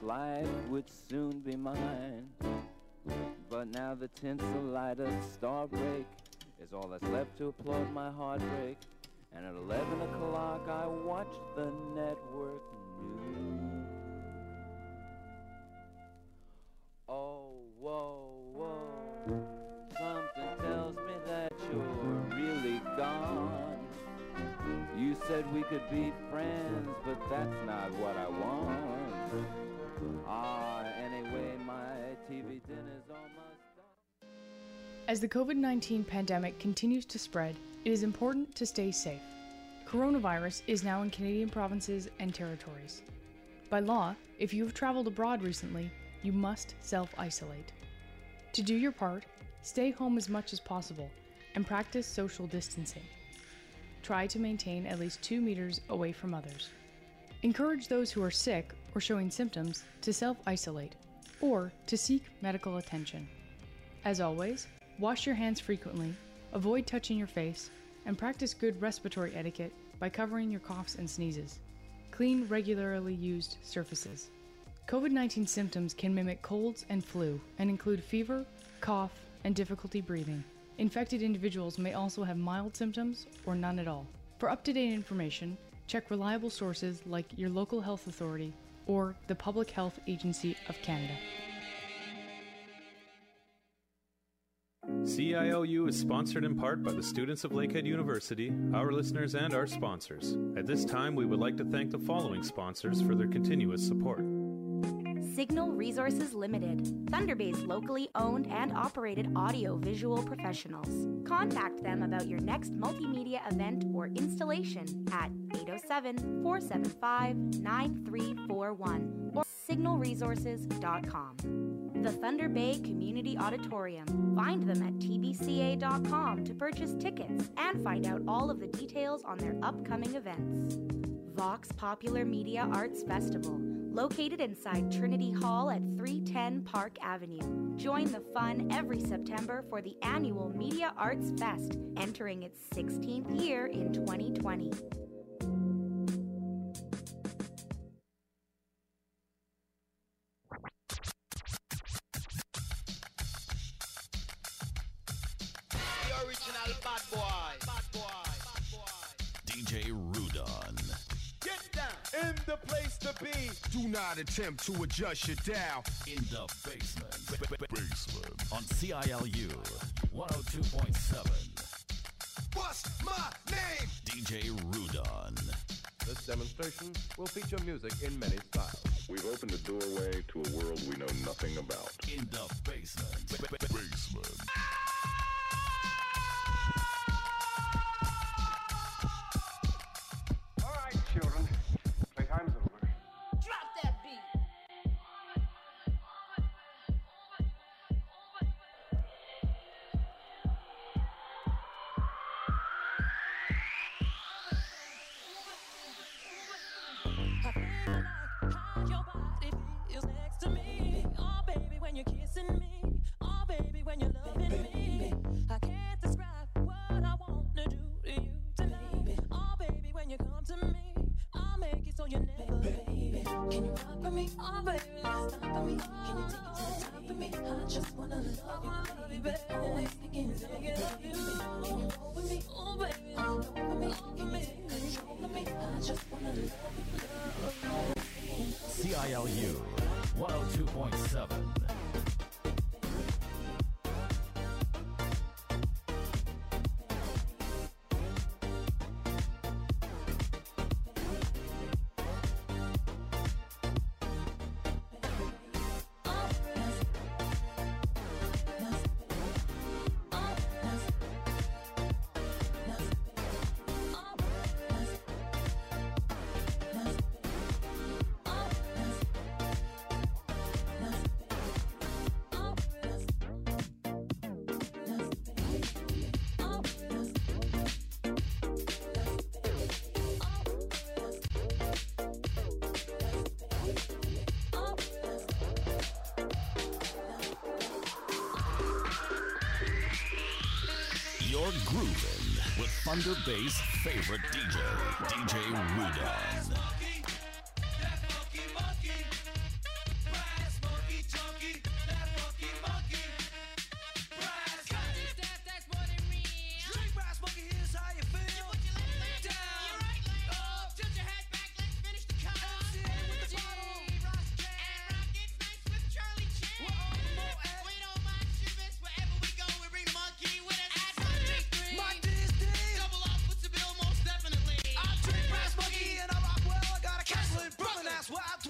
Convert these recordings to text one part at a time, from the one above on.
life would soon be mine. But now the tinsel light of Starbreak is all that's left to applaud my heartbreak. And at 11 o'clock I watch the network news. Oh, whoa, whoa, something tells me that you're really gone. You said we could be friends, but that's not what I want. Anyway, my TV dinner's almost done. As the COVID-19 pandemic continues to spread, it is important to stay safe. Coronavirus is now in Canadian provinces and territories. By law, if you have traveled abroad recently, you must self-isolate. To do your part, stay home as much as possible and practice social distancing. Try to maintain at least 2 meters away from others. Encourage those who are sick or showing symptoms to self-isolate or to seek medical attention. As always, wash your hands frequently, avoid touching your face, and practice good respiratory etiquette by covering your coughs and sneezes. Clean regularly used surfaces. COVID-19 symptoms can mimic colds and flu and include fever, cough, and difficulty breathing. Infected individuals may also have mild symptoms or none at all. For up-to-date information, check reliable sources like your local health authority or the Public Health Agency of Canada. CILU is sponsored in part by the students of Lakehead University, our listeners, and our sponsors. At this time, we would like to thank the following sponsors for their continuous support. Signal Resources Limited, Thunder Bay's locally owned and operated audio-visual professionals. Contact them about your next multimedia event or installation at 807-475-9341 or signalresources.com. The Thunder Bay Community Auditorium. Find them at tbca.com to purchase tickets and find out all of the details on their upcoming events. Vox Popular Media Arts Festival, located inside Trinity Hall at 310 Park Avenue. Join the fun every September for the annual Media Arts Fest, entering its 16th year in 2020. DJ Rudon. Get down in the place to be. Do not attempt to adjust your dial. In the basement. Basement. On CILU 102.7. What's my name? DJ Rudon. This demonstration will feature music in many styles. We've opened a doorway to a world we know nothing about. In the basement. Basement. Children, playtime's over. Drop that beat. I feel like how your body feels next to me. Oh, baby, when you're kissing me. Oh, baby, when you're loving me. I can't describe what I want to do to you tonight. Oh, baby, when you come to me. I'll make it so you never leave. Can you rock with me? Oh, baby, let's stop with me. Can you take it to the top of me? I just wanna love you, baby. Always thinking it's thinking of you. Can you roll with me? Oh, baby, roll with me. Control me. I just wanna love you. CILU 102.7. You're grooving with Thunder Bay's favorite DJ, DJ Rudon.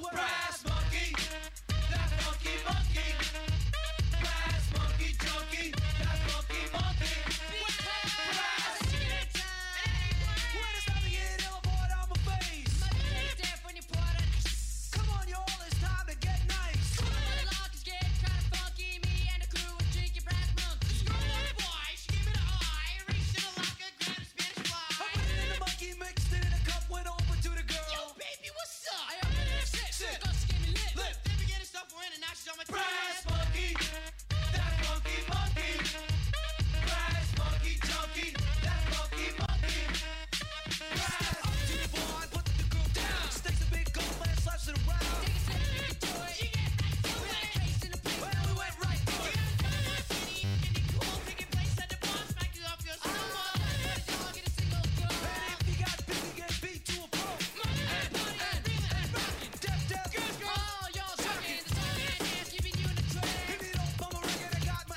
Brass monkey, that funky monkey. Brass monkey junkie, that funky monkey. Brass. When it's time to get ill, boy, on my face. Come on, y'all, it's time to get nice. I put it in a monkey, mixed it in a cup, went over to the girl. Yo, baby, what's up? I opened it up, sit. Lip. Brass monkey, that funky monkey. Brass monkey junkie, that funky monkey. Brass. Up to the bar, put the girl down. Stakes a big gold man, slaps it around. Well, we went right through it. And if you got big, you get beat to a pulp. Def, if you don't bum a record, I got my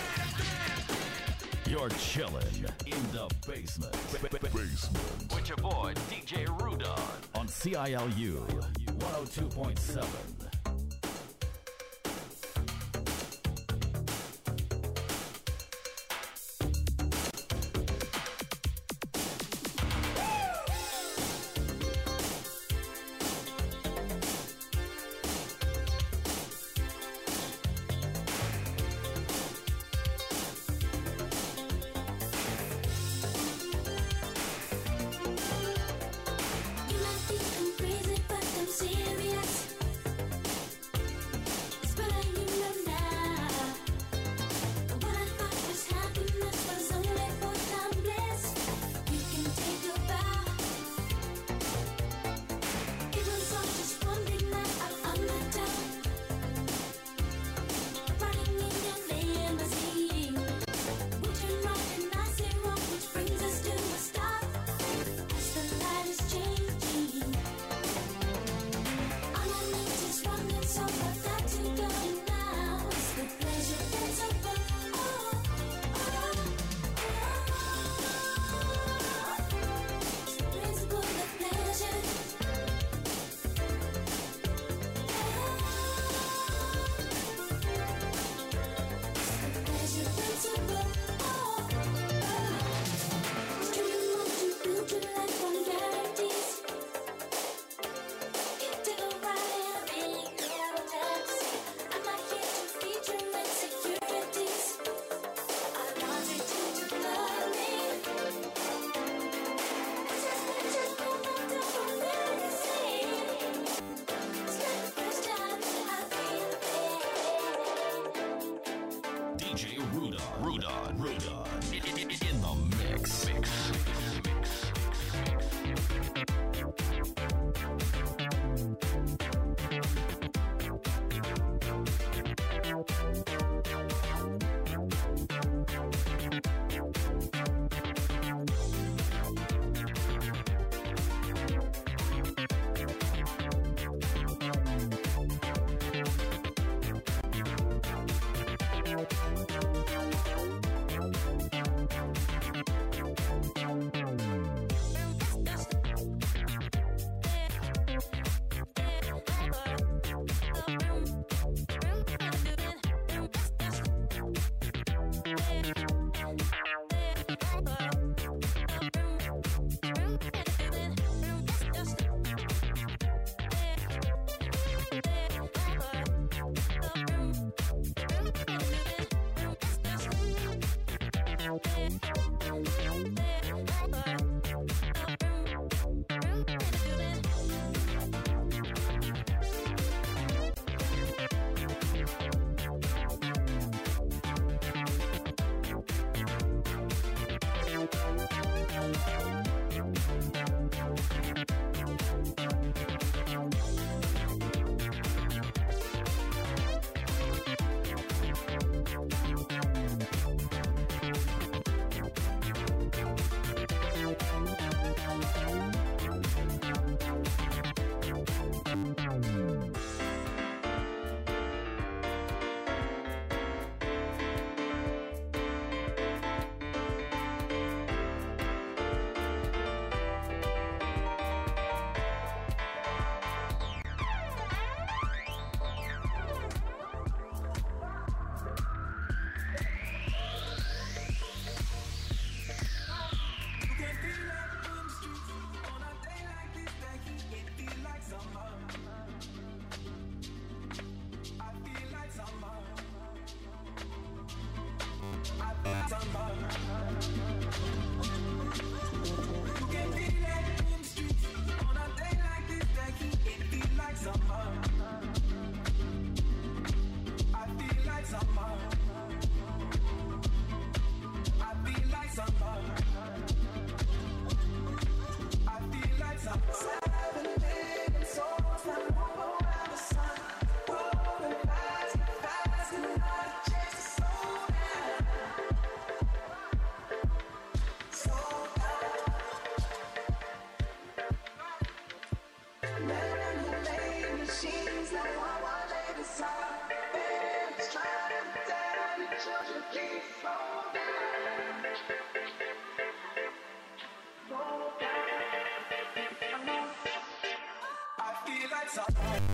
You're chillin' in the basement. Basement. With your boy, DJ Rudon. On CILU 102.7. You might think I'm crazy, but I'm serious.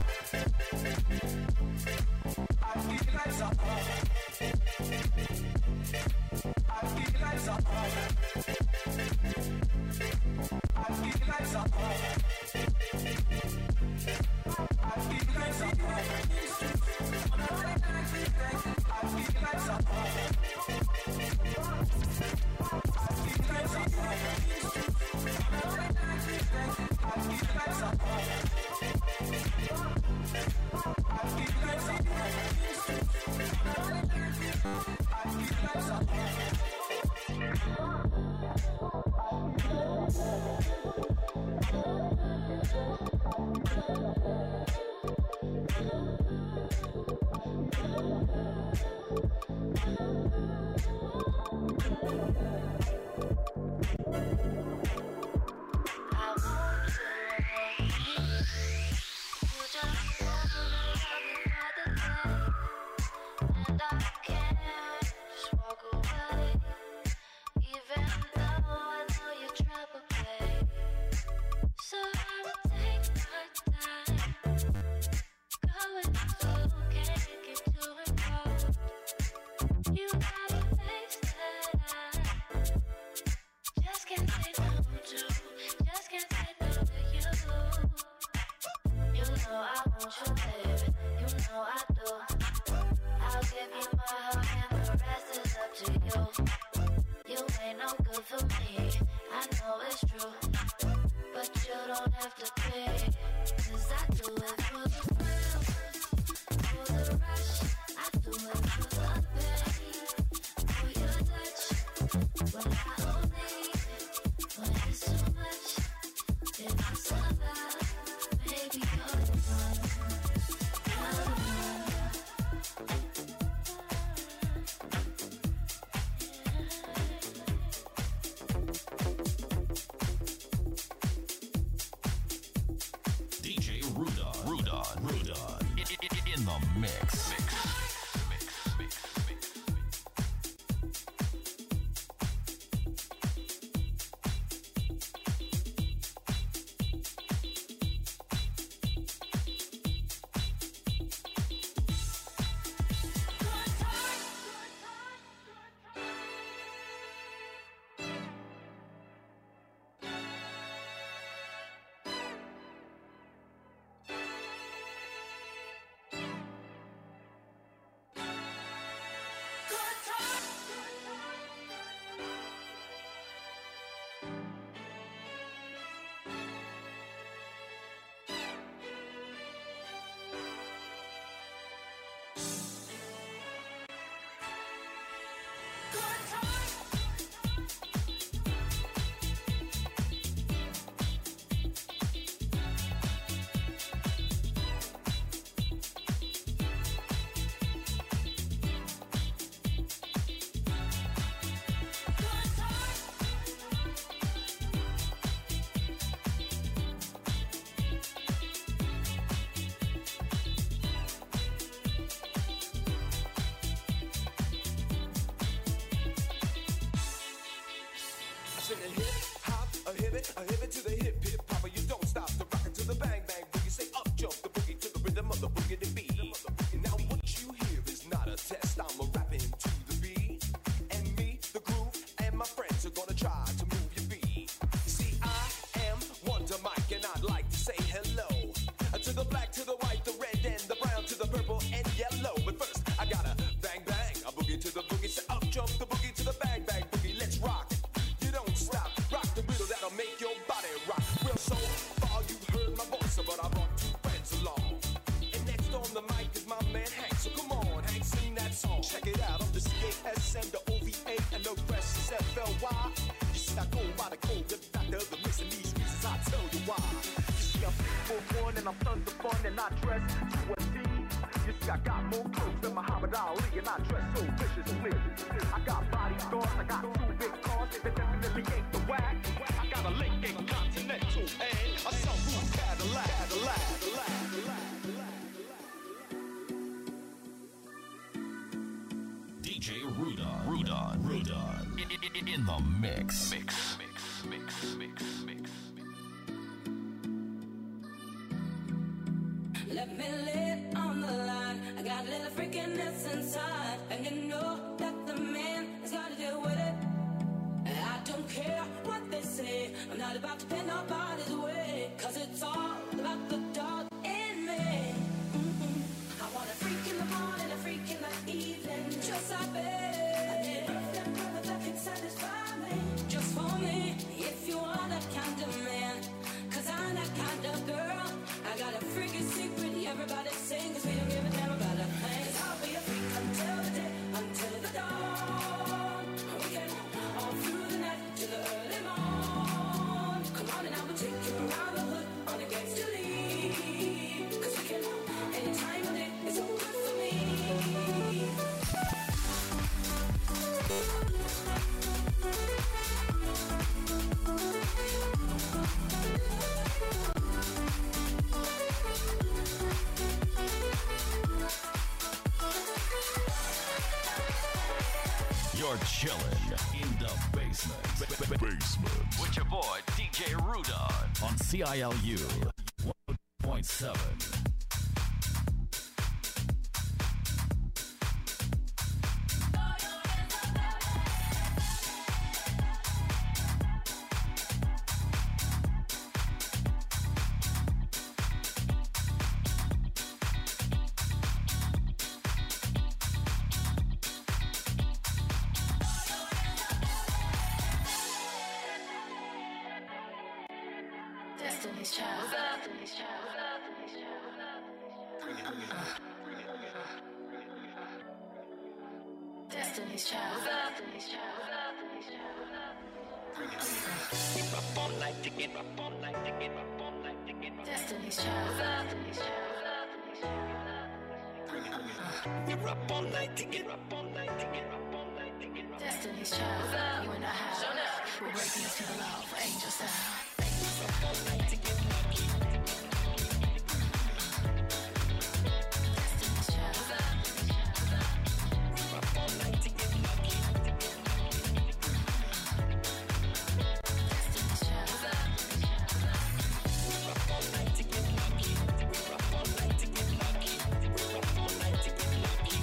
A hip to the hip hip hopper, you don't stop the rockin' to the bang bang boogie. Say up jump the boogie to the rhythm of the boogie to beat. Now what you hear is not a test. I'm a rapping to the beat, and me, the groove, and my friends are gonna try to move your beat. See, I am Wonder Mike, and I'd like to say hello to the black, to the white, the red, and the brown, to the purple and yellow. But first, I gotta bang bang a boogie to the boogie. Say up jump the boogie to the bang bang boogie. Let's rock. You don't stop. Rock the riddle that'll make your body rock. Well, so far you've heard my voice, but I brought two friends along. And next on the mic is my man Hank. So come on, Hank, sing that song. Check it out. I'm the C-A-S-M, the O-V-A, and the rest is F-L-Y. You see, I go by the code, the doctor, the missing these reasons, I tell you why. You see, I'm 6'1", and I'm thunder fun, and I dress to a T. You see, I got more clothes than Muhammad Ali, and I dress so viciously. I got bodyguards, I got two big cars, they definitely ain't the whack. I got a Lincoln Continental and a Sunroof Cadillac. DJ Rudon. In the mix. Let me freakiness inside, and you know that the man has got to deal with it. And I don't care what they say, I'm not about to pin nobody's way, 'cause it's all about the dog in me. I want a freak in the morning, a freak in the evening, just like me. I need a perfect brother that can satisfy me, just for me. If you are that kind of man, 'cause I'm that kind of girl. I got a freaky secret, everybody sing, 'cause we don't give a damn about a thing. 'Cause I'll be a freak until the day, until the dawn. We can all through the night till the early morn. Come on and I will take you around the hood on a gangster lead, 'cause we can any time of day, it's so good for me. You're chilling in the basement. Basement. With your boy, DJ Rudolph. On CILU 1.7. Destiny's Child. Destiny's Child. Destiny's Child. Destiny's Child. Get up all night to get up all night to get up all night to get up. Destiny's Child. Destiny's Child. We're up all night to get up all night to get up all night to get up. Destiny's Child. You in the house. We're breaking into the love for angel style. Up all night to get lucky. Destiny's Child. Up all night to get lucky. Destiny's Child. Up all night to get lucky. Up all night to get lucky. Up all night to get lucky.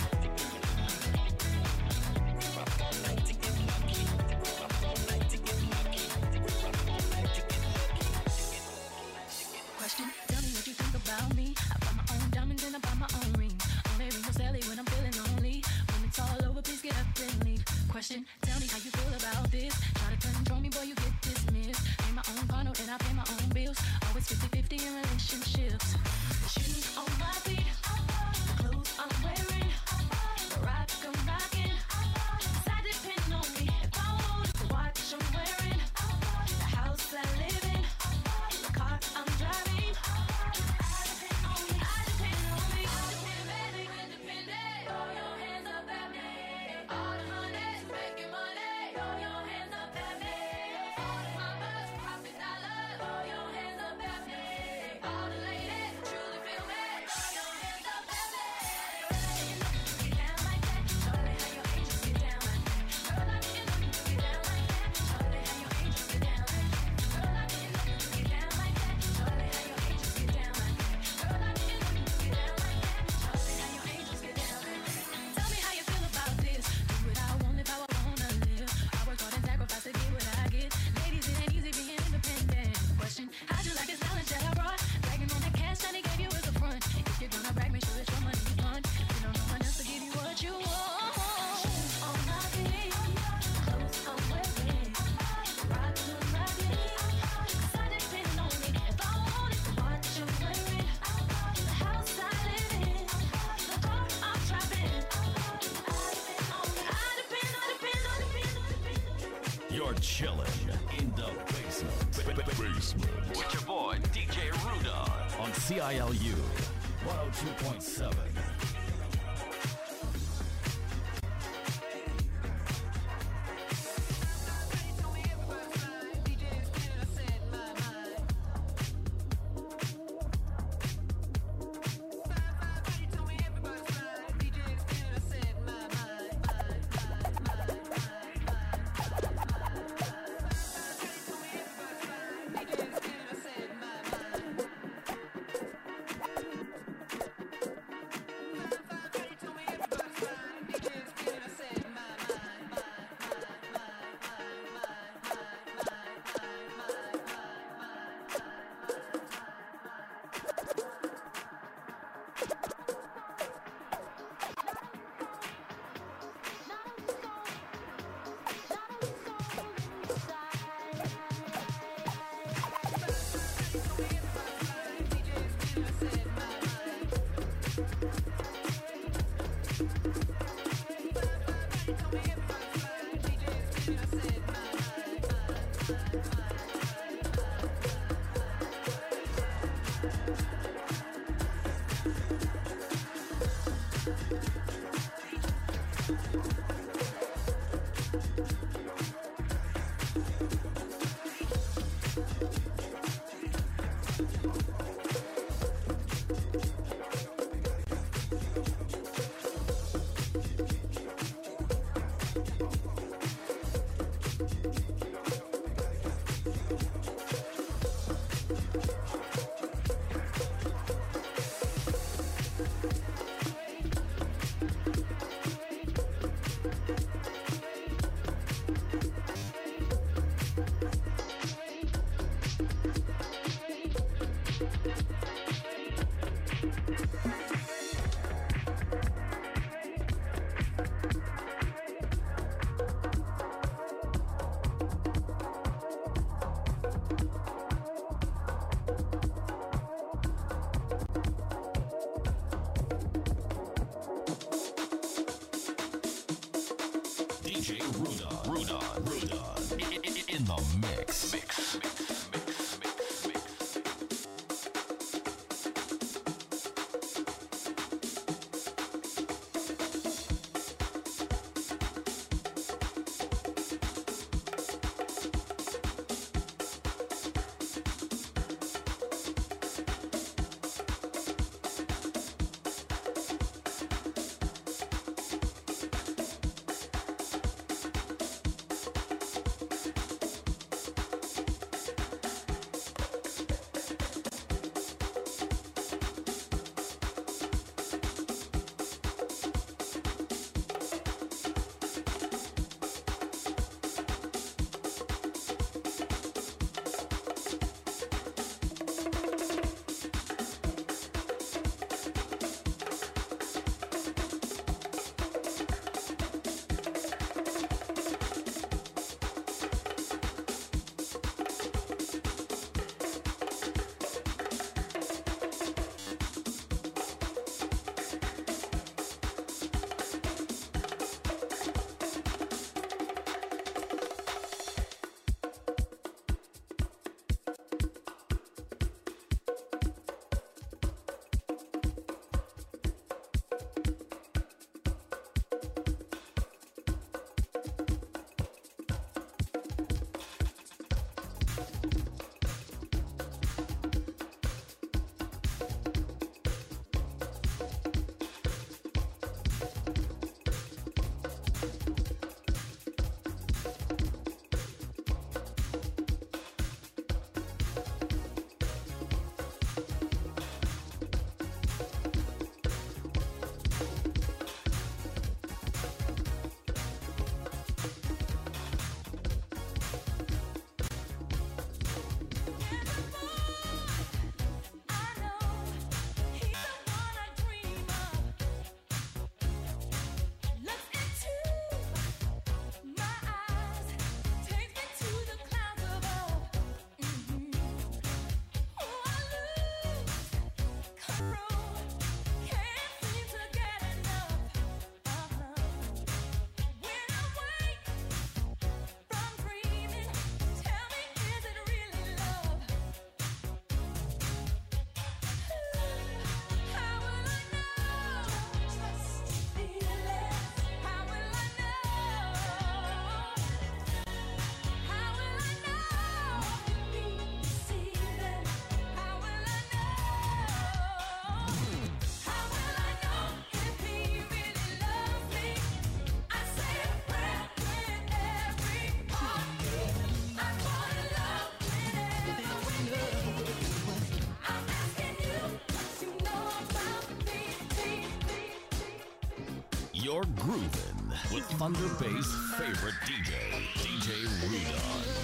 Up all night to get lucky. Up all night to get lucky. Up all night to get lucky. Question, tell me what you think about me. I buy my own diamonds and I buy my own rings. Only ring was Sally when I'm feeling lonely. When it's all over, please get up and leave. Question, tell me how you feel about this. Try to control me, boy, you get dismissed. Pay my own condo and I pay my own bills. Always 50-50 in relationships. The shoes on my feet, the clothes I'm wearing, the rock I'm rocking. Side depend on me if I want the watch I'm wearing, the house I live in, the car I'm driving. I depend on me. I depend on me. I depend, baby, independent. Throw your hands up at me. All the honeys making money. Throw your hands up at me. All the mamas profit dollars. Throw your hands up at me. All the ladies truly feel me. Throw your hands up at me. Get down like that. Shorty, how your angels get down like that. Girl, I didn't know you could get down like that. Shorty, how your angels get down like that. Girl, I didn't know you could get down like that. Shorty, how your angels get down like that. Girl, I didn't know you could get down like that. Shorty, how your angels get down like that. Tell me how you feel about this. Do what I want, live how I wanna live. I work hard and sacrifice to get what I get. Ladies, it ain't easy being independent. Question, how'd you like this knowledge that I brought? Bragging on that cash that he gave you as a front. If you're gonna brag, make sure it's your money you want. If you don't know one else to give you what you want. Shoes on my feet, clothes I'm wearing, rock I'm rocking. 'Cause I depend on me if I want it. The watch I'm wearing, the house I live in, the car I'm driving. I depend on me. You're chilling in the basement. Basement. With your boy, DJ Rudolph. On CILU 102.7. DJ Rudon. In the mix. You're grooving with Thunder Bay's favorite DJ, DJ Rudon.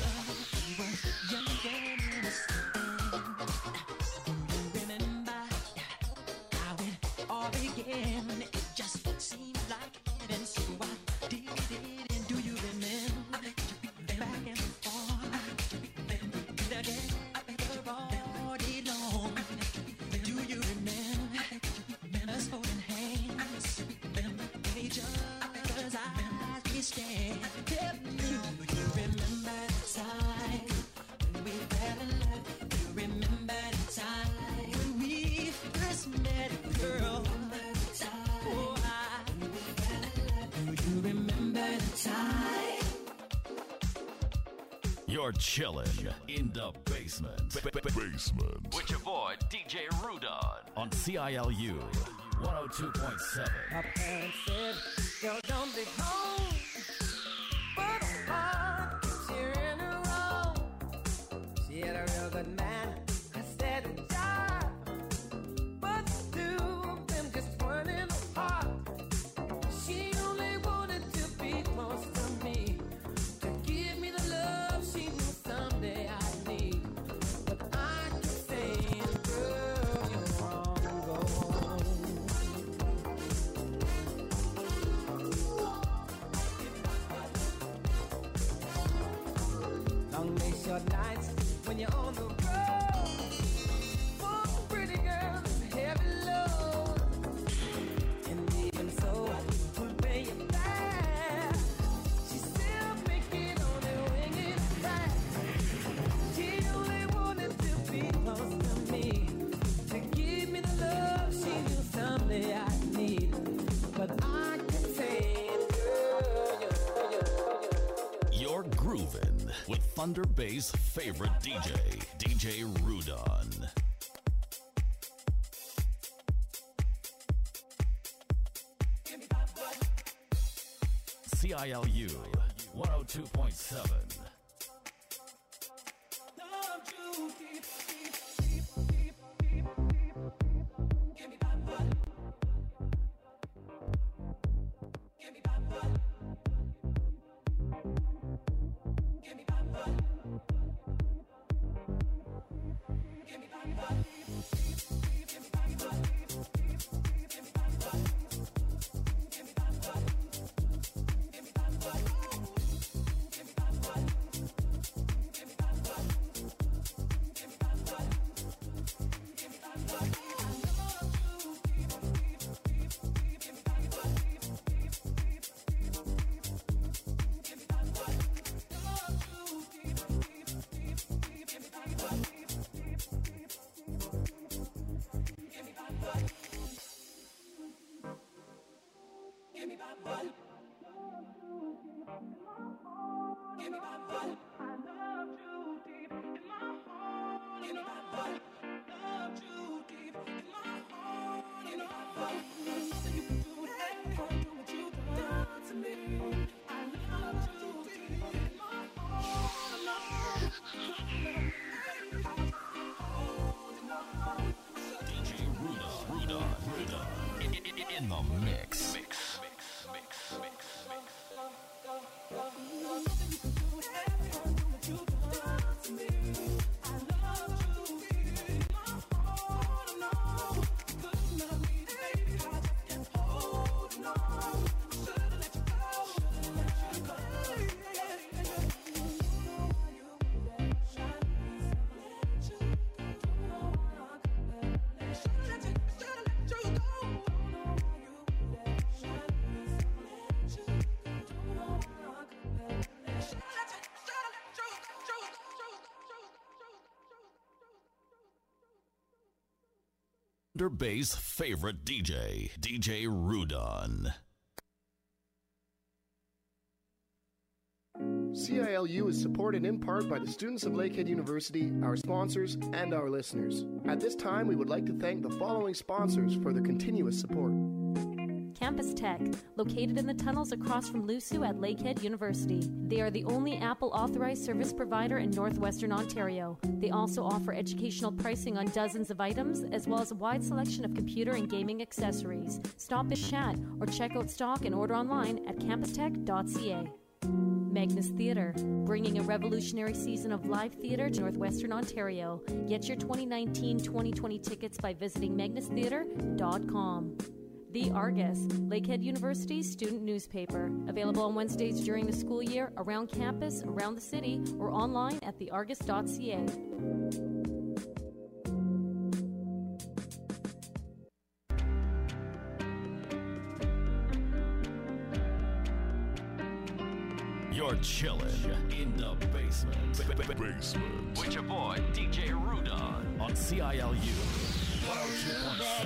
Remember how it all began? It just seemed like heaven, so I did it. And do you remember back and forth again all day long? Do you remember us holding hands? Each other's eyes we stare. Tell me, do you remember the time when we fell in love? Do you remember the time when we first met, girl? Oh, do you remember the time? You're chilling in the basement. Basement. With your boy, DJ Rudon. On CILU 102.7. My parents said, yo, don't be home, but hard, she's in a row. She had a real good man, I said a job, but the two of them just weren't in the heart. She only wanted to be close to me, to give me the love she knew someday I'd need. But I kept saying, girl, you're wrong, go home. Long days, short nights, when you're on the road. For a pretty girl, it's a heavy load. And even so, we'll pay you back. She need, but I can stand. You're groovin' with Thunder Bay's favorite DJ, DJ Rudon. CILU 102.7. In the mix. Thunder Bay's favorite DJ, DJ Rudon. CILU is supported in part by the students of Lakehead University, our sponsors, and our listeners. At this time, we would like to thank the following sponsors for their continuous support. Campus Tech, located in the tunnels across from LUSU at Lakehead University. They are the only Apple authorized service provider in northwestern Ontario. They also offer educational pricing on dozens of items, as well as a wide selection of computer and gaming accessories. Stop and chat, or check out stock and order online at campustech.ca. Magnus Theatre, bringing a revolutionary season of live theatre to northwestern Ontario. Get your 2019-2020 tickets by visiting magnustheatre.com. The Argus, Lakehead University's student newspaper. Available on Wednesdays during the school year, around campus, around the city, or online at theargus.ca. You're chillin' in the basement. Basement. With your boy, DJ Rudon. On CILU 102.7.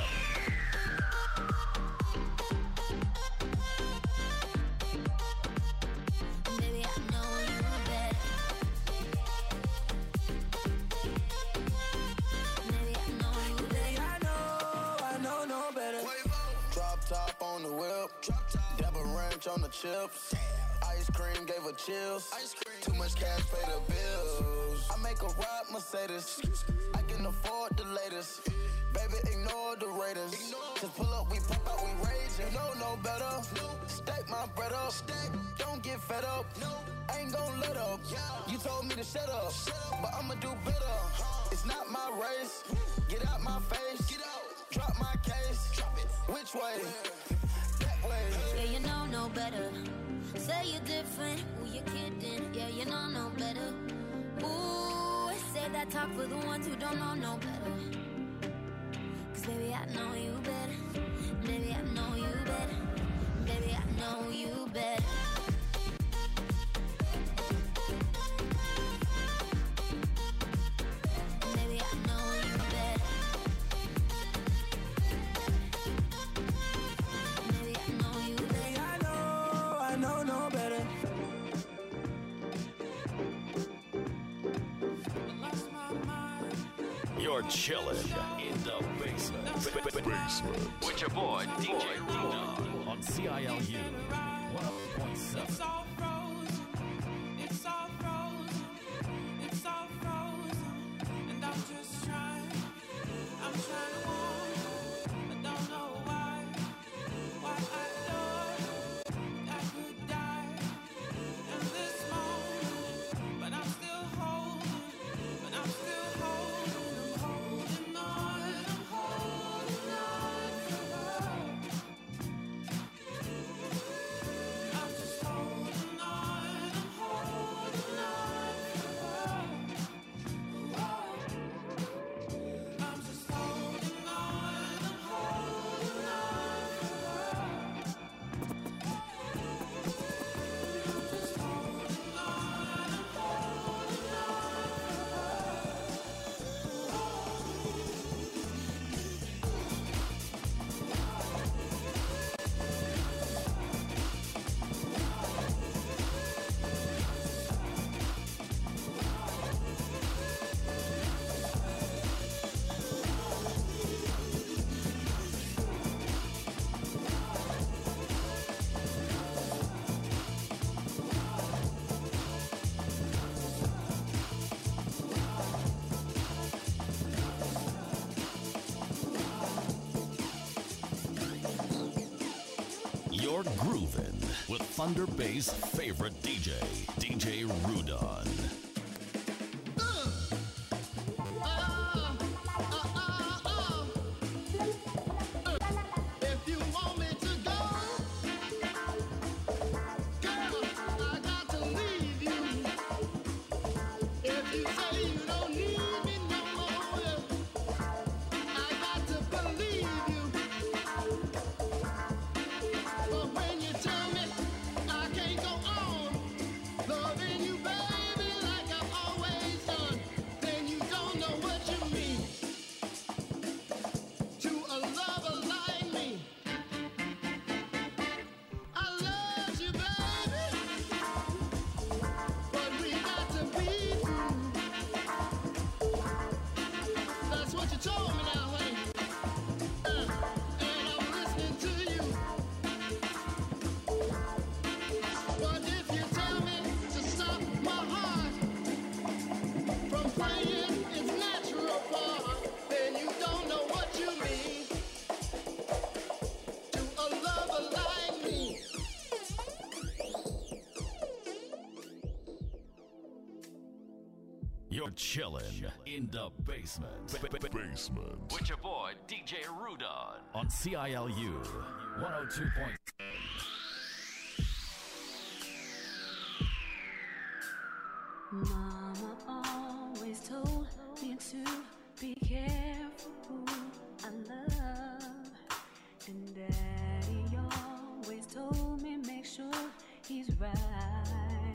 On the chips, ice cream gave her chills. Too much cash pay the bills. I make a ride Mercedes. I can afford the latest. Baby, ignore the Raiders. Just pull up, we pop out, we rage. You know no better. Stack my bread up. Don't get fed up. I ain't gon' let up. You told me to shut up, but I'ma do better. It's not my race. Get out my face. Drop my case. Which way? Yeah, you know no better. Say you're different, who you kidding? Yeah, you know no better. Ooh, say that talk for the ones who don't know no better. Cause baby, I know you better. Baby, I know you better. Baby, I know you better. Baby, I know you better. You're chilling in the basement. With your boy, DJ Rudon. On CILU 100.7. It's all frozen. It's all frozen. It's all frozen. And I'm just trying. I'm trying to warn. I don't know why. Why I thought I could die in this moment. But I'm still holding. But I'm still holding. I'm holding on. I'm holding on to her. I'm just holding on. I'm holding on to her. I'm just holding on. I'm holding on to her. I'm just holding on. I'm holding You're grooving with Thunder Bay's favorite DJ, DJ Rudon. If you want me to go, girl, I got to leave you. If you say you don't need me no more, I got to believe you. But when you tell me I can't go on loving you, baby, like I've always done, then you don't know what you mean to a lover like me. I love you, baby, but we got to be through. That's what you told me now, honey. And I'm listening to you. But if you tell me to stop my heart from playing its natural part, then you don't know what you mean to a lover like me. You're chilling in the basement. With your boy, DJ Rudon. On CILU 102.7. Mama always told me to be careful who I love, and Daddy always told me make sure he's right.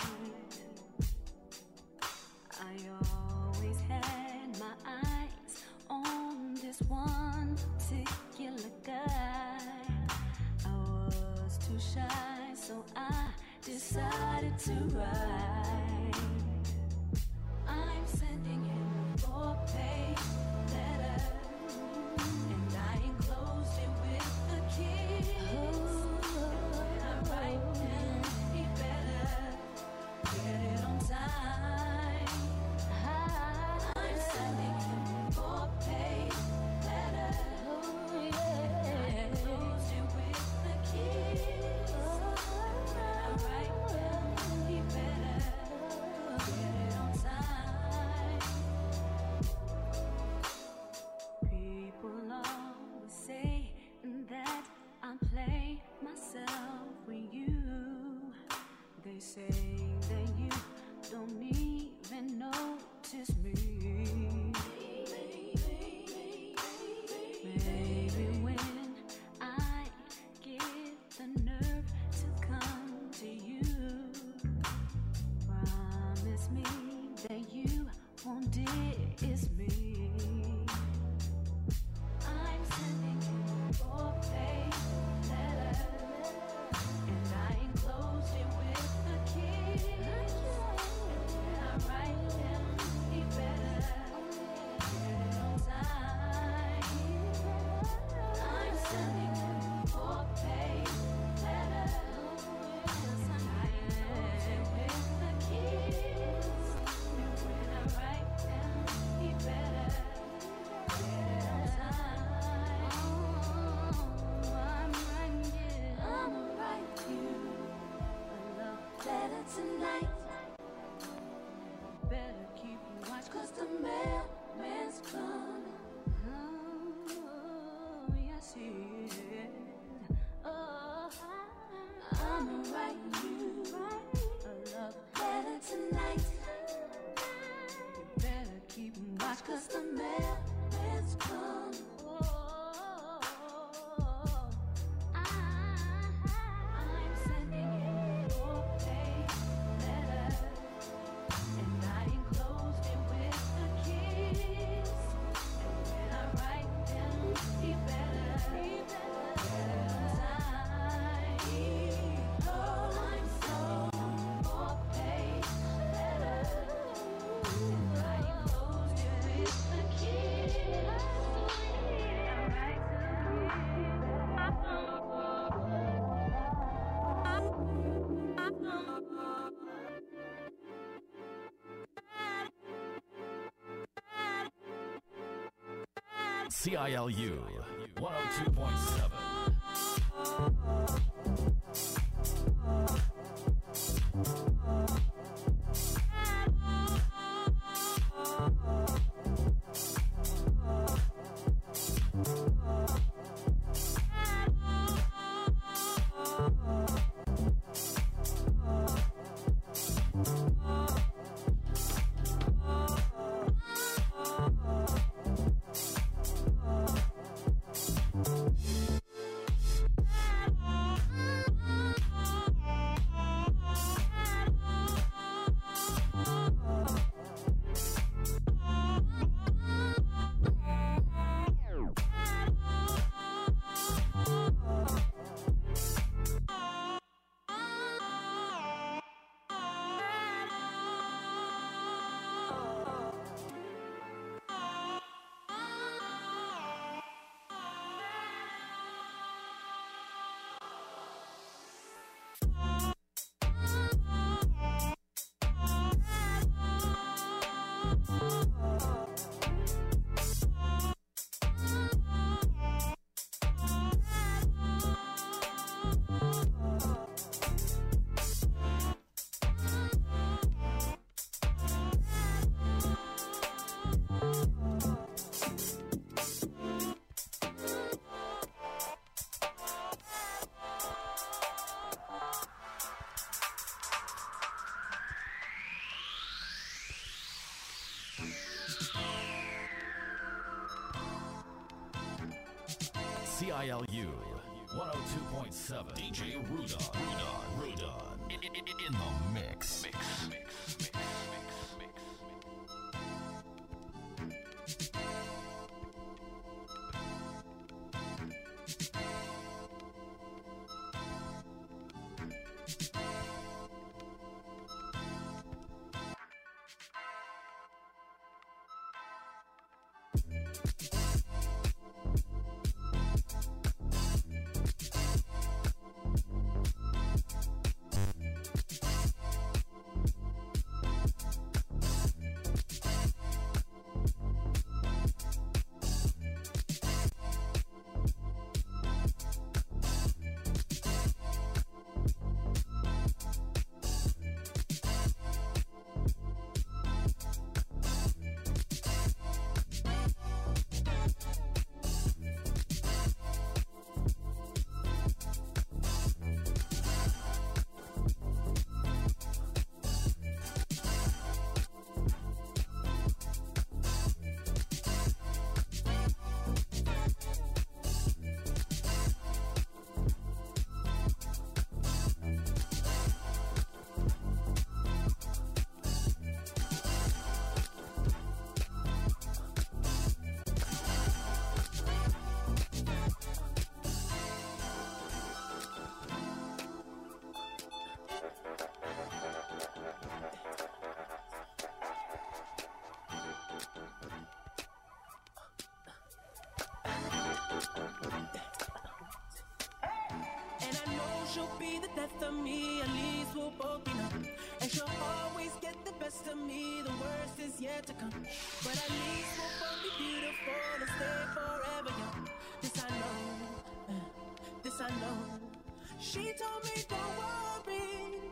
I always had my eyes on this one particular guy. I was too shy, so I decided to write. I'm sending him a 4-page letter, and I enclosed it with a kiss. When I write him, he better get it on time. I'm sending him a 4-page letter, and I enclosed it with a kiss. When I write him, he better I'ma write you a love letter tonight. You better keep watch, 'cause the mailman's come. I'm sending you your page letter, and I enclosed it with a kiss. And when I write them, he better sign. Oh, I'm sending your page letter, and I enclosed it with a kiss. I write CILU 102.7. CILU 102.7. DJ Rudon. In the mix. And I know she'll be the death of me, at least we'll both be numb. And she'll always get the best of me, the worst is yet to come. But at least we'll both be beautiful and stay forever young. This I know, this I know. She told me don't worry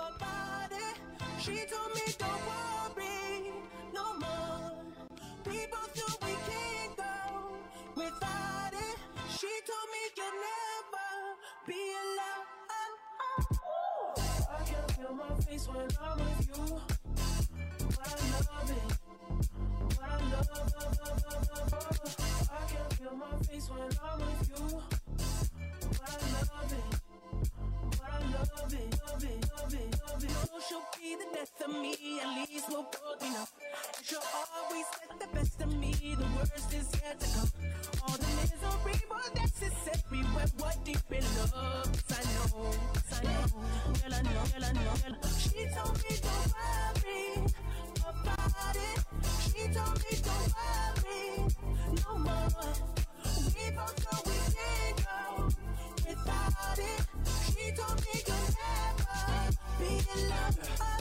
about it. She told me don't worry no more. We both know we can't go without it. She told me you'll never be alone. my face when I'm with you. But I love it. But I love. I can feel my face when I'm with you. But I love it. But I love it. Love it. Love it. Love it. No, she'll be the death of me. At least we'll both enough. She'll always get the best of me. The worst is yet to come. All the misery, but that's necessary when we're deep in love. I know, girl, I know, girl, I know. She told me don't worry about it. She told me don't worry no more. We both know we can't go without it. She told me you'll never be in love.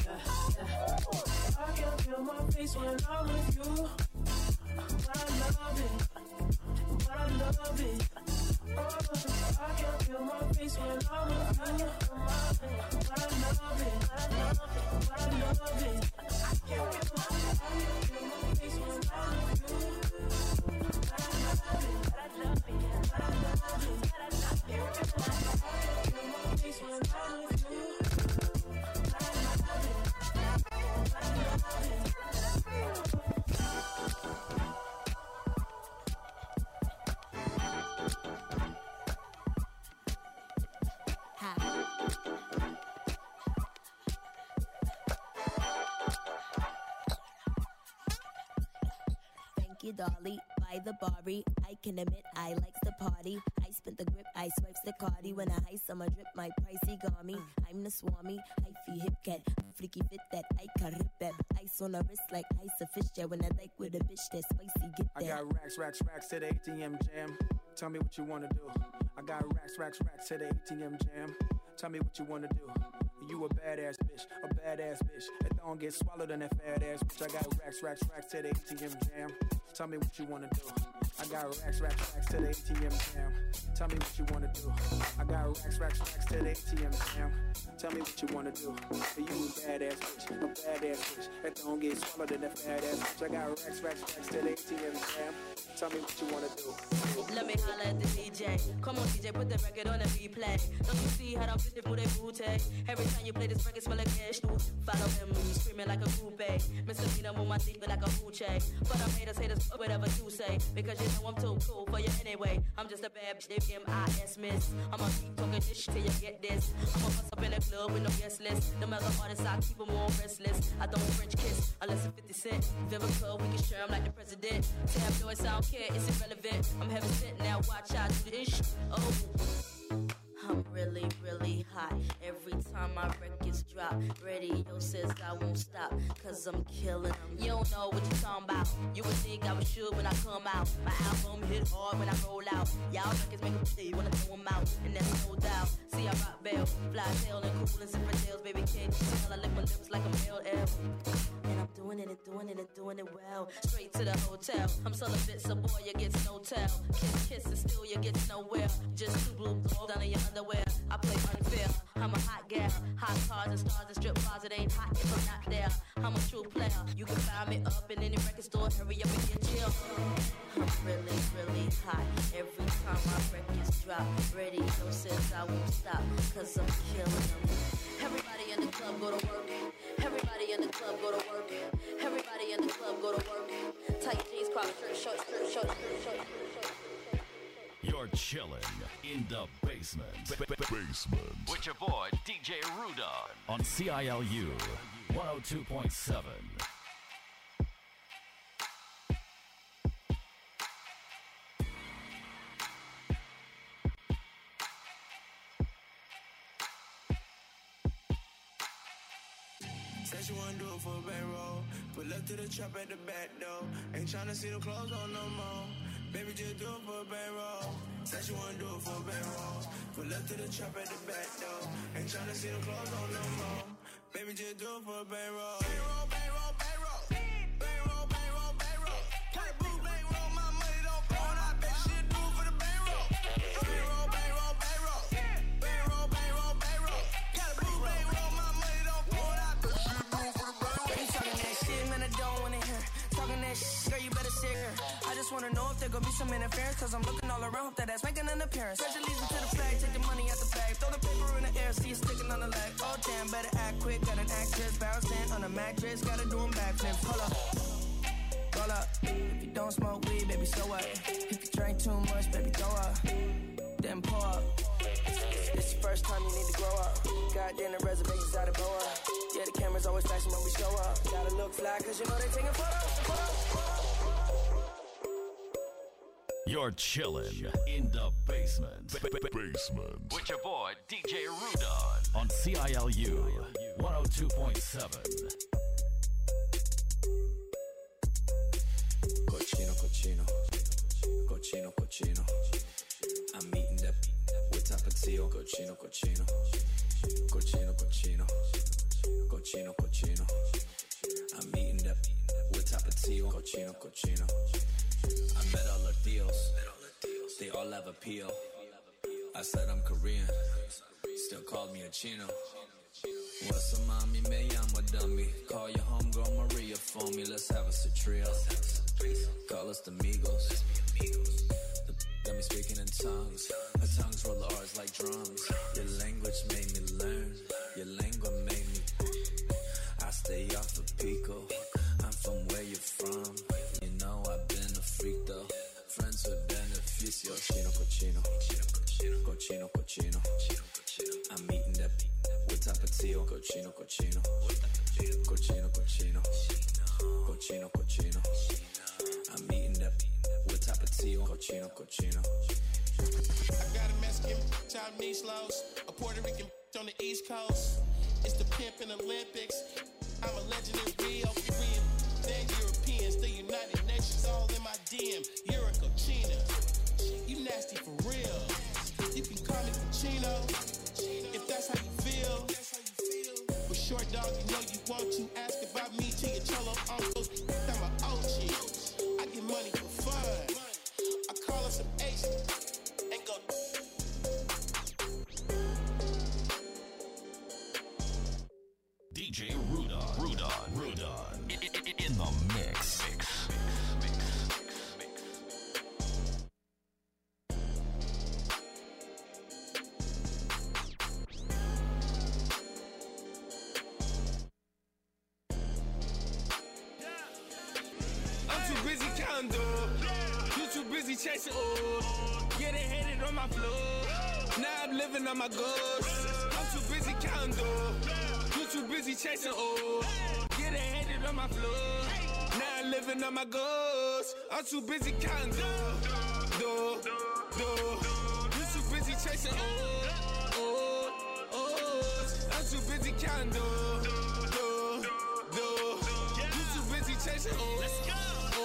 I can feel my face when I'm with you. But I love it. But I love it. I can feel my face when I'm with you. But I love it. But I love it. I can feel my face when I'm with you. But I love it. But I love it. But I love it. I can feel my face when I'm with you. But I love it. But I love it. Dolly by the Bari. I can admit I likes to party. I spent the grip, I swipes the cardi. When I ice on my drip, my pricey garmy. I'm the swami, I feel hip cat. Freaky fit that I can rip that. Ice on the wrist like ice a fish jet. When I like with a bitch that spicy, get that. I got racks to the ATM jam. Tell me what you wanna do. I got racks to the ATM jam. Tell me what you wanna do. You a badass bitch. That don't get swallowed in that fat ass bitch. I got racks to the ATM jam. Tell me what you wanna do. I got racks to the ATM jam. Tell me what you wanna do. I got racks to the ATM jam. Tell me what you wanna do. You a badass bitch. That don't get swallowed in that fat ass bitch. I got racks to the ATM jam. Tell me what you wanna do. Let me holler at the DJ. Come on, DJ, put the record on the replay. Don't you see how them bitches move their booty? Every time you play this record, smell like cash too. Follow him, screaming like a groupie. Mr. Mina move my dick like a hoochie. But I'm haters, whatever you say. Because you know I'm too cool for you anyway. I'm just a bad bitch, M.I.S. miss. I'ma keep talking this shit till you get this. I'ma bust up in the club with no guest list. No matter artists, I keep them all restless. I don't French kiss unless it's 50 Cent. Vivica, we can share 'em like the president. Tabloids, I don't care, it's irrelevant. I'm heaven sent now, watch out do the ish. Oh, I'm really, really hot. Every time my records drop, radio says I won't stop, cause I'm killing them. You don't know what you're talking about. You would think I was sure when I come out. My album hit hard when I roll out. Y'all records make them play, wanna throw them out, and that's no doubt. See, I rock bell, fly tail and cool and zipper tails. Baby, can't you tell I lick my lips like a male elf? And I'm doing it well. Straight to the hotel. I'm celibate, so boy, you get no tell. Kiss, and still you get nowhere. Just two blue balls down in your underwear. I play unfair. I'm a hot gal. Hot cars and stars and strip bars. It ain't hot if I'm not there. I'm a true player. You can find me up in any record store. Hurry up and get chill. I'm really, really hot. Every time my records drop, radio says I won't stop, cause I'm killing them. Everybody in the club go to work. Everybody in the club go to work. Everybody in the club go to work. Tight jeans, crop shirt, short. You're chilling in the basement. With your boy, DJ Rudon. On CILU 102.7. Said she wanna do it for a bankroll. Pull up to the trap at the back door. Ain't tryna see the clothes on no more. Baby, just do it for a bankroll. Said she wanna do it for a bankroll. Pull up to the trap at the back door. Ain't tryna see the clothes on no more. Baby, just do it for a bankroll. Bankroll. Kind of blue bankroll, my money don't flow, and I bet she'll do it for the bankroll. Bankroll. Kind of blue bankroll, my money don't flow, and I bet she'll do it for the bankroll. You talking that shit, man, I don't wanna hear. Talking that shit, girl, you better sit here. I just wanna know if there gon' be some interference, cause I'm looking all around, hope that ass making an appearance. Pledge allegiance to the flag, take the money out the bag, throw the paper in the air, see it sticking on the leg. Oh damn, down, better act quick. Got an actress bouncing on a mattress. Gotta do them backflips. Hold up. Roll up. If you don't smoke weed, baby, so what? If you drink too much, baby, throw up. Then pour up. It's the first time you need to grow up. Goddamn, the reservations out of Boa. Yeah, the camera's always flashing when we show up. Gotta look fly, cause you know they taking photos. You're chilling in the basement. Basement. With your boy, DJ Rudon. On CILU 102.7. Cochino, cochino. Cochino, cochino. I'm eating that with tapatio. Cochino, cochino. Cochino, cochino. Cochino, cochino. I'm eating that with tapatio. Cochino, cochino. I met all the deals. They all have appeal. I said I'm Korean. Still called me a chino. What's a mommy? Me, I'm a dummy. Call your homegirl Maria for me. Let's have us a trio. Call us the Migos. The got me speaking in tongues. My tongues roll the R's like drums. Your language made me learn. Your lengua made me. I stay off of Pico. I'm from where you're from. You know I've been a freak though. Friends with beneficio. Chino, cochino. Cochino, cochino. I'm eating that with tapatio. Cochino, cochino. Cochino, cochino. Cochino, cochino. I'm eating that with tapatio. Cochino, cochino. I got a Mexican, Chinese lows, a Puerto Rican on the East Coast. It's the pimp in Olympics. I'm a legend in Rio, Korean, then Europeans, the United Nations, all in my DM. You're a cochina, you nasty for real. You can call me Cochino, if that's how you feel. But short dog, you know you want to ask about me to your cholo uncles. I'm an OG, I get money for fun. I call up some Asian and go. DJ Rudon. In the mix. I'm too busy counting dough. You too busy chasing oil. Getting hated on my floor. Now I'm living on my goals. I'm too busy counting dough. You too busy chasing oil. Getting hated on my floor. Now I'm living on my goals. I'm too busy counting dough. You too busy chasing oil. I'm too busy counting dough. You too busy chasing oil. Let's go.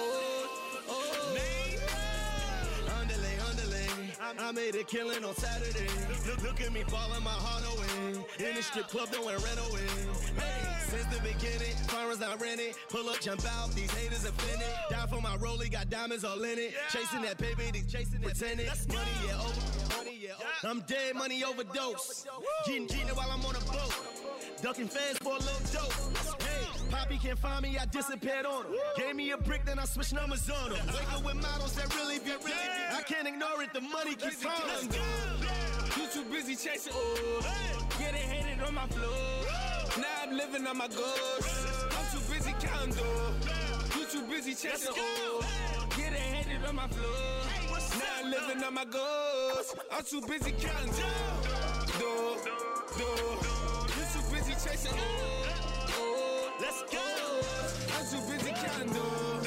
I made a killing on Saturday. Look at me balling my heart away. In the strip club doing rent away. Hey, since the beginning, firearms not rented. Pull up, jump out, these haters offended. Down for my rollie, got diamonds all in it. Chasing that paper, they chasing that pretending. Money, yeah, over. Money, yeah, over. I'm dead, money overdose. Getting while I'm on a boat. Ducking fans for a little dope. Hey, Poppy can't find me, I disappeared on him. Gave me a brick, then I switched numbers on him. Wake up with models that really be real. I can't ignore it, the money keeps falling. You too busy chasing oil. Getting hated on my floor. Now I'm living on my goals. I'm too busy counting dough. You too busy chasing oil. Getting hated on my floor. Now I'm living on my goals. I'm too busy counting dough. You too busy chasing oil. Let's go. I'm too busy counting dough.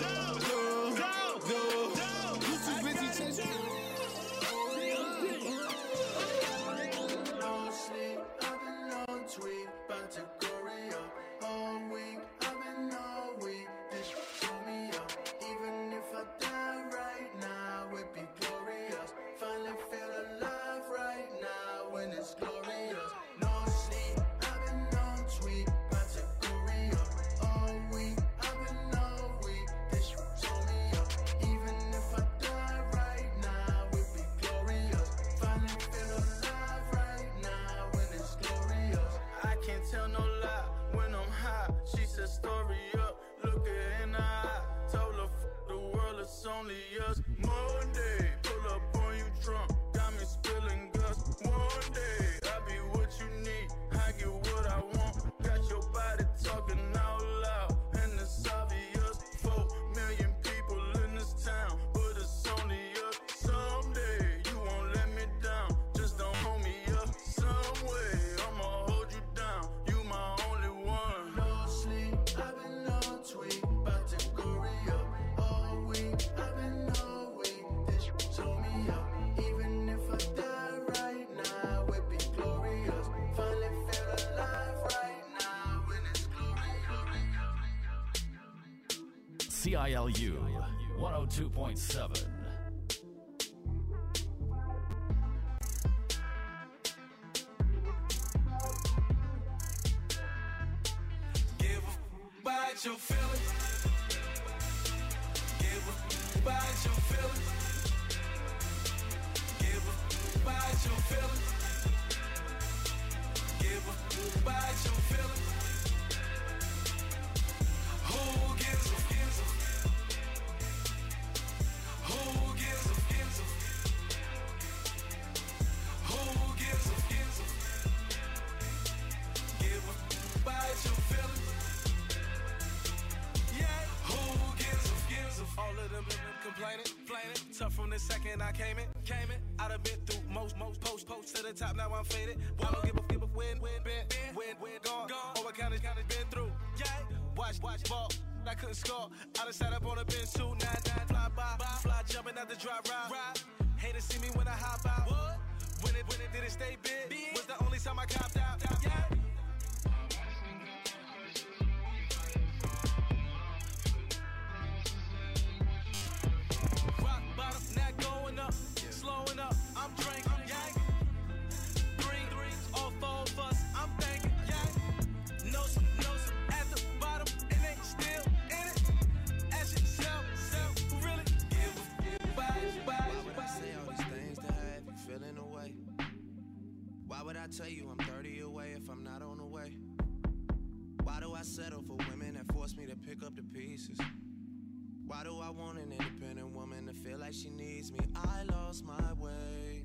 You too busy chasing oil. Tweet, about to glory up all week. I've been all week. This show me up. Even if I die right now, it'd be glorious. Finally feel alive right now when it's glorious. No sleep, I've been on tweet, about to glory up all week. I've been all week. This show me up. Even if I die right now, it'd be glorious. Finally feel alive right now when it's glorious. I can't tell no lie. CILU 102.7. Give about your feelings. Give about your feelings. Give about your feelings. Give about your feelings. Who gives a Who gives a Who gives a Give about your feelings. All of them complaining, tough from the second I came in. I done been through most post to the top, now I'm faded. I don't give a when, gone. Oh, what kind of been through? Yeah, watch ball. I couldn't score. I done sat up on a bench 299, fly by, fly jumping at the drop ride. Hate to see me when I hop out. What? When it did it stay big? Was the only time I copped out. Yeah. Not going up, slowing up. I'm drinking, yeah. Threes, all four of us. I'm thinking, yeah. No some at the bottom, and they still in it. Ask yourself, who really give Why would I say all these things to have you feeling away? Why would I tell you I'm 30 away if I'm not on the way? Why do I settle for women that force me to pick up the pieces? Why do I want an independent woman to feel like she needs me? I lost my way.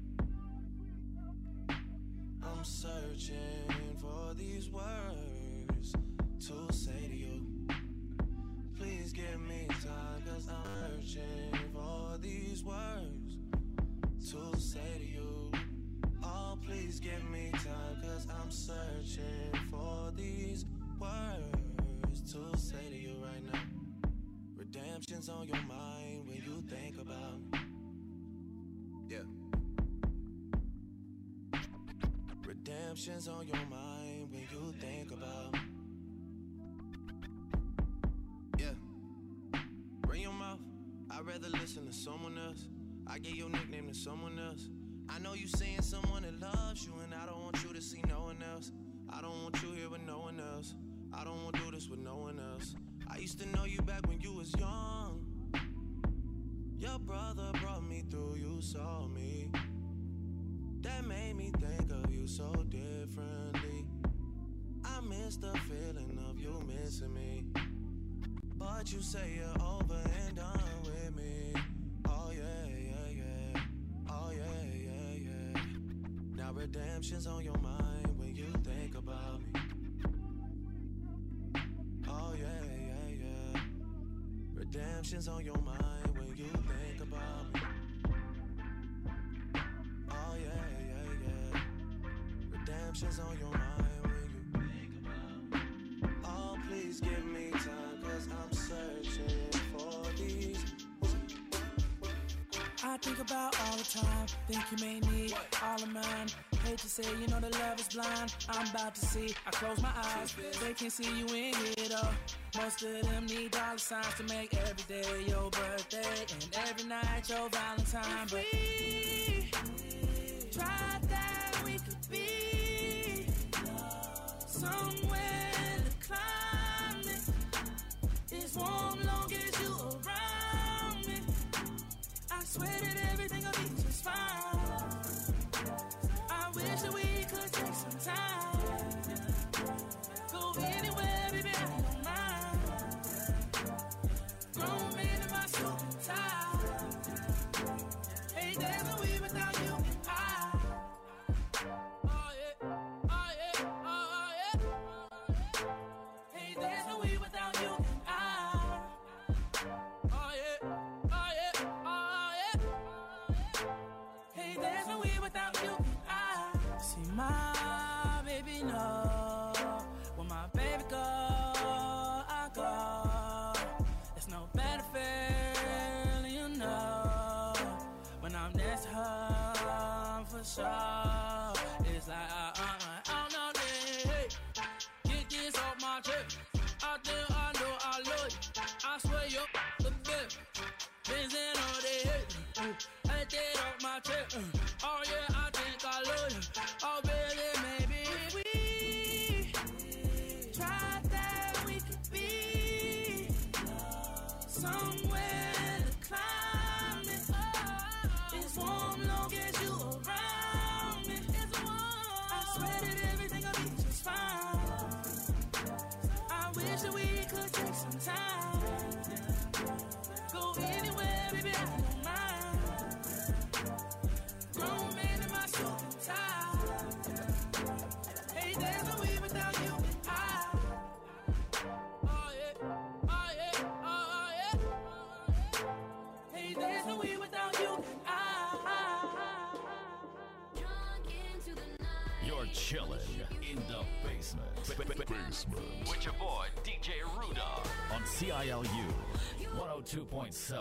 I'm searching for these words to say to you. Please give me time, cause I'm searching for these words to say to you. Oh, please give me time, cause I'm searching for these words to say to you right now. Redemption's on your mind when you think about me. Yeah. Redemption's on your mind when you think about me. Yeah. Bring your mouth. I'd rather listen to someone else. I gave your nickname to someone else. I know you seeing someone that loves you, and I don't want you to see no one else. I don't want you here with no one else. I don't want to do this with no one else. I used to know you back when you was young. Your brother brought me through, you saw me. That made me think of you so differently. I miss the feeling of you missing me. But you say you're over and done with me. Oh yeah, yeah, yeah. Oh yeah, yeah, yeah. Now redemption's on your mind when you think about me. Oh yeah, yeah, yeah. Redemption's on your mind when you think about me. Oh yeah, yeah, yeah. Redemption's on your mind when you think about me. Oh, please give me time, cause I'm searching for these. I think about all the time, think you may need all of mine. Hate to say, you know the love is blind. I'm about to see, I close my eyes, they can't see you in here though. Most of them need dollar signs to make every day your birthday and every night your Valentine. But we tried that we could be somewhere the climate is warm long as you around me. I swear that everything will be just fine. I wish that we could take some time. Go anywhere, baby, I don't mind. Grown man in my suit and tie. Hey, there's no way without you and I. Oh yeah, oh yeah, oh yeah. Hey, there's no way without you and I. Oh yeah, oh yeah, oh yeah. Hey, there's no way without you and I. See my baby know when my baby go, I go. There's no better feeling, you know, when I'm next to her for sure. It's like oh no, hey, get this off my chest. I think I know I love you. I swear wish that we could take some time. Go anywhere, baby, I don't mind. Grown man in my suit and tie. Hey, there's no way without you and I. Oh yeah, oh yeah, oh yeah. Hey, there's no way without you and I. You're chilling in the basement. Basement. With your boy, DJ Rudolph. On CILU 102.7.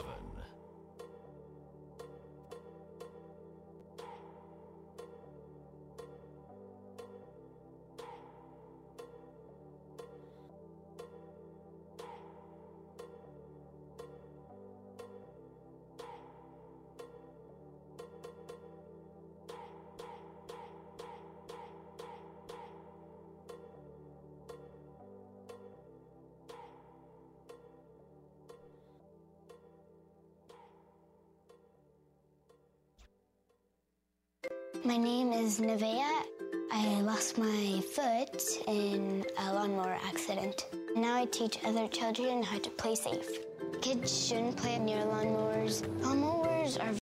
My name is Nevaeh. I lost my foot in a lawnmower accident. Now I teach other children how to play safe. Kids shouldn't play near lawnmowers. Lawnmowers are